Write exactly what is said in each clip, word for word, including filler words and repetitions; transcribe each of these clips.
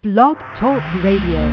Blog Talk Radio.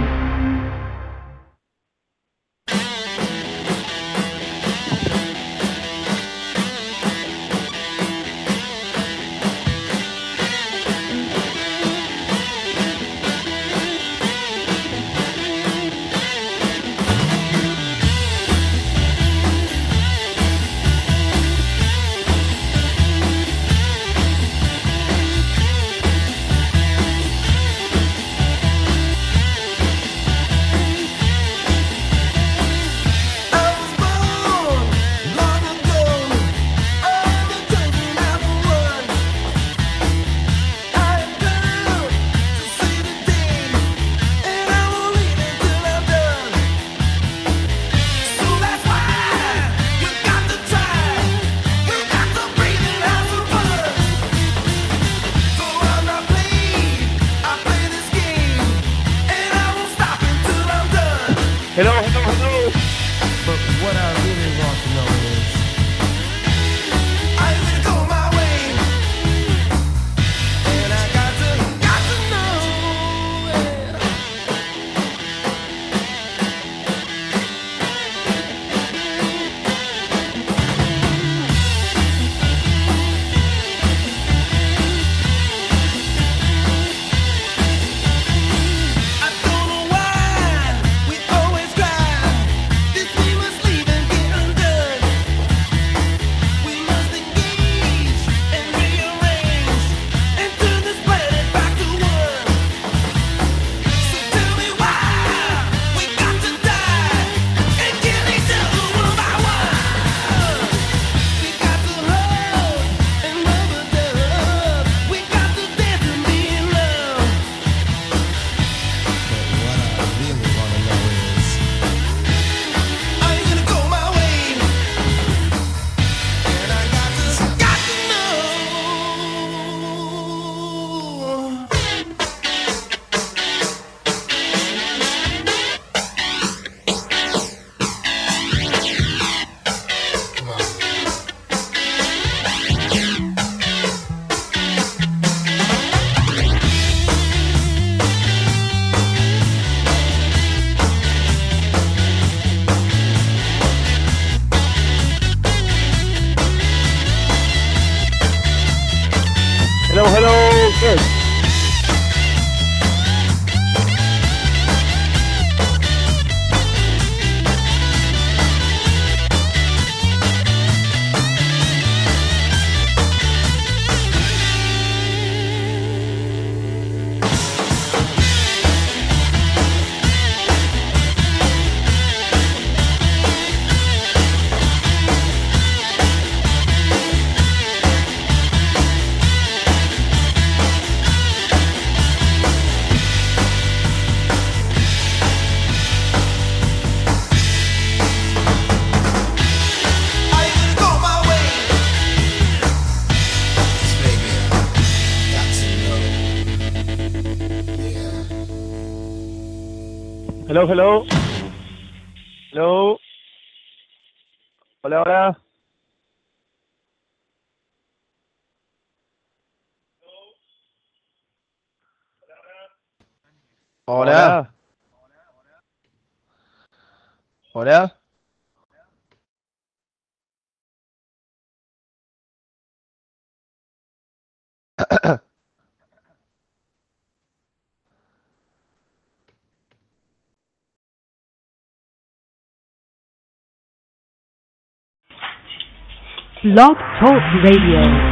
Hello, hello. Hello. Hola, hola. Hola. Hola. Blog Talk Radio.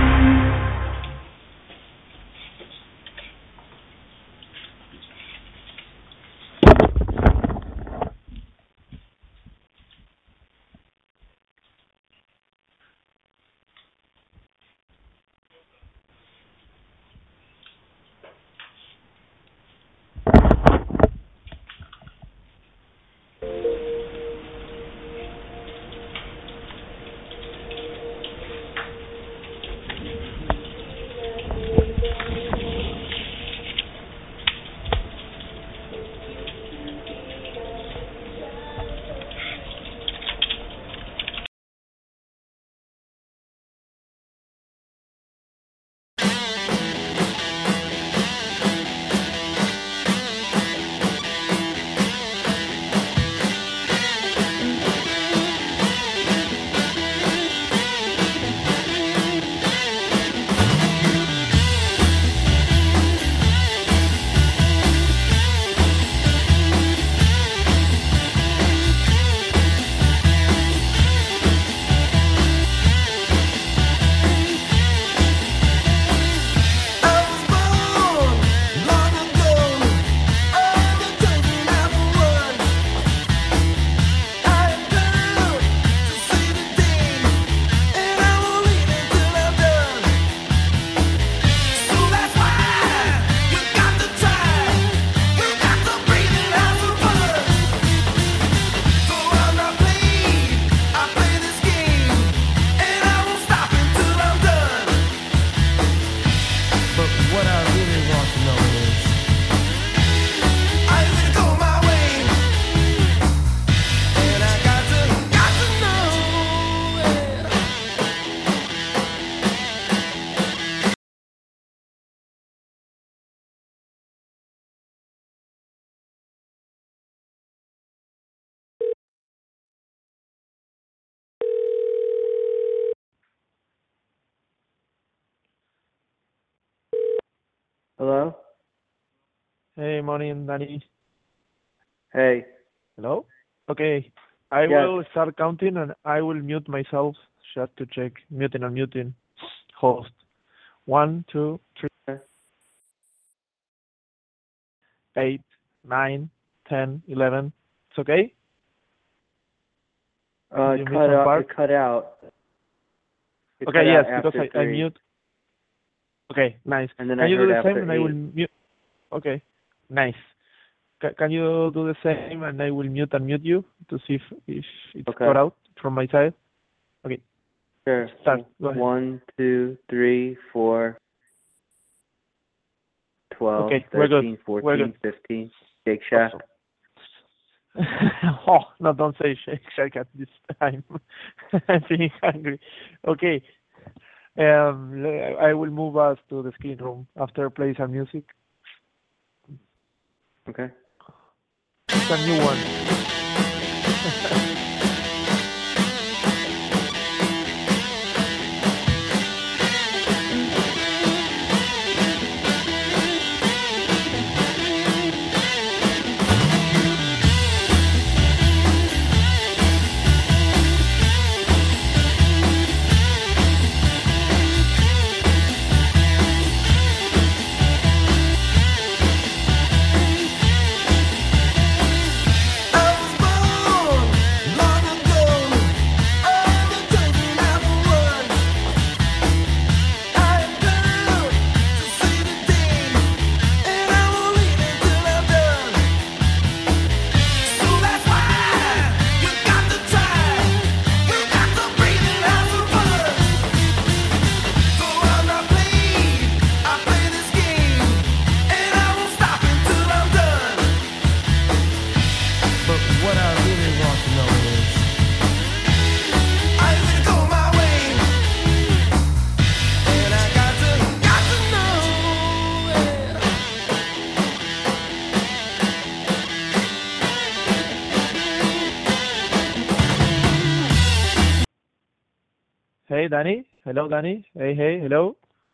Hello? Hey, morning, Danny. Hey. Hello? Okay. I Yes. will start counting and I will mute myself just to check muting and muting host. One, two, three, Okay. eight, nine, ten, eleven. It's okay? Uh, Did it you miss cut some out. part? It cut out. It Okay, cut yes, out because after I, I three, mute. Okay, nice. and then Can I you do heard the same after and I will eight. mute? Okay, nice. Ca can you do the same and I will mute and mute you to see if, if it's Okay. cut out from my side? Okay, Sure. start. Go ahead. One, two, three, four, twelve, Okay, we're good. thirteen, We're fourteen, good. fifteen. Shake Shack. Awesome. Oh, no, don't say Shake Shack at this time. I'm feeling hungry. Okay. Um, I will move us to the screen room after play some music. Okay. It's a new one. Hey, Danny. Hello, Danny. Hey, hey, hello.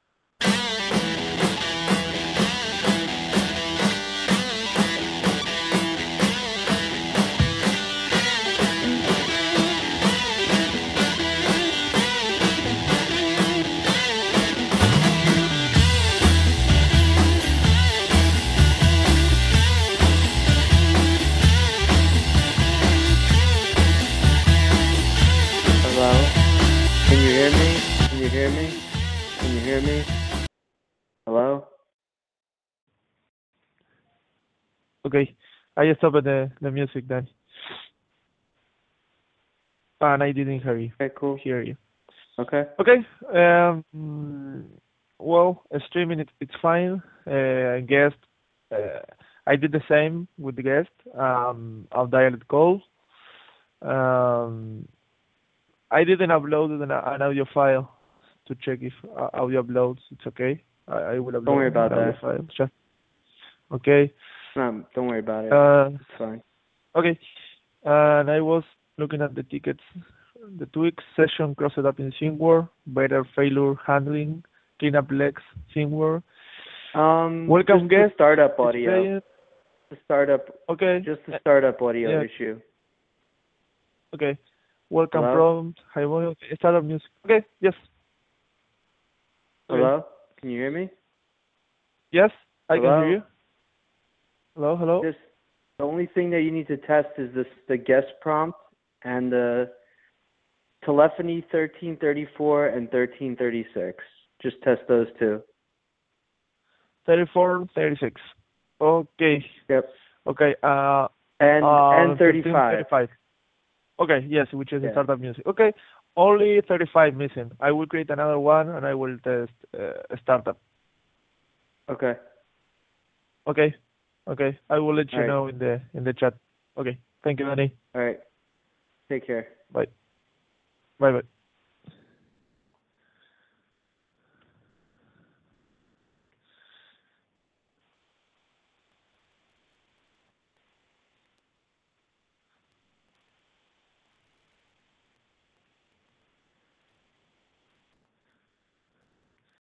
Hello? Can you hear me? Can you hear me? Can you hear me? Hello? Okay, I stopped the, the music, Danny. And I didn't hear you. Okay, cool. Hear you. Okay. Okay. Um, well, streaming it, it's fine. Uh, guest, uh, I did the same with the guest. Um, I'll dialed call. Um, I didn't upload an, an audio file to check if uh, audio uploads. It's okay. I, I will upload Don't worry about an audio that. file. Just okay. No, don't worry about it. Uh, It's fine. okay. Uh, and I was looking at the tickets. The two week session crossed up in ThinkWorld, better failure handling, cleanup legs, ThinkWorld. Um, Welcome just guest. the startup audio. Experience. The startup. Okay. Just the startup audio Yeah. issue. Okay. Welcome Hello? prompt. Hi, volume. Startup music. Okay. Yes. Okay. Hello? Can you hear me? Yes, I Hello? can hear you. Hello, hello. Just the only thing that you need to test is this the guest prompt and the telephony thirteen thirty-four and thirteen thirty-six. Just test those two. thirty-four, thirty-six. Okay. Yep. Okay. Uh, And uh, and fifteen, thirty-five. thirty-five. Okay. Yes, which is the Yeah. startup music. Okay. Only thirty-five missing. I will create another one and I will test uh, a startup. Okay. Okay. Okay. I will let you All right. know in the in the chat. Okay. Thank you, Danny. All right. Take care. Bye. Bye. Bye.